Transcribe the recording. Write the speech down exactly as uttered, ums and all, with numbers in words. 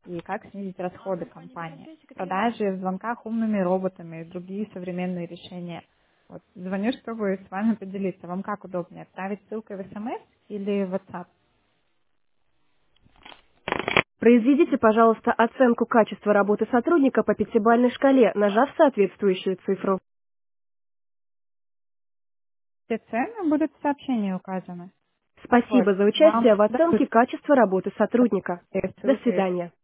и как снизить расходы компании. Продажи в звонках умными роботами и другие современные решения. Вот, звоню, чтобы с вами поделиться. Вам как удобнее, отправить ссылкой в эс эм эс или в WhatsApp? Произведите, пожалуйста, оценку качества работы сотрудника по пятибалльной шкале, нажав соответствующую цифру. Все цены будут в сообщении указаны. Так вот, Спасибо за вам участие в дадут оценке качества работы сотрудника. До ссылкой. свидания.